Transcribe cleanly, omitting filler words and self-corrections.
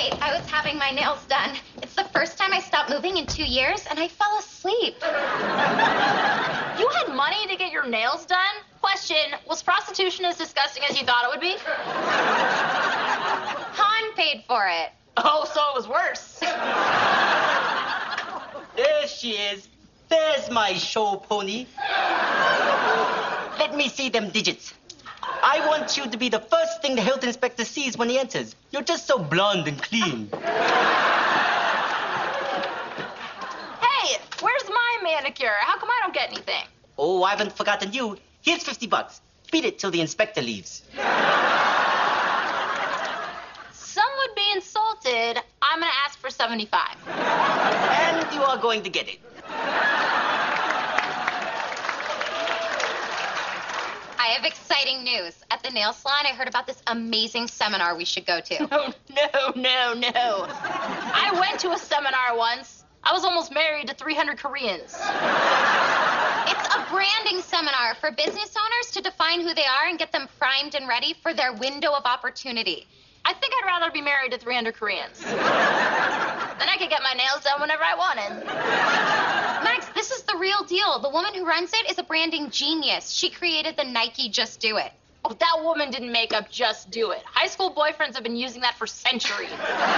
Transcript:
night, I was having my nails done. It's the first time I stopped moving in 2 years, and I fell asleep. You had money to get your nails done? Question, was prostitution as disgusting as you thought it would be? Han paid for it. Oh, so it was worse. There she is. There's my show pony. Let me see them digits. I want you to be the first thing the health inspector sees when he enters. You're just so blonde and clean. Hey, where's my manicure? How come I don't get anything? Oh, I haven't forgotten you. Here's $50. Beat it till the inspector leaves. Some would be insulted. I'm gonna ask for 75. And you are going to get it. I have exciting news. At the nail salon, I heard about this amazing seminar we should go to. No. I went to a seminar once. I was almost married to 300 Koreans. It's a branding seminar for business owners to define who they are and get them primed and ready for their window of opportunity. I think I'd rather be married to 300 Koreans. Then I could get my nails done whenever I wanted. Max, this is the real deal. The woman who runs it is a branding genius. She created the Nike Just Do It. Oh, that woman didn't make up Just Do It. High school boyfriends have been using that for centuries.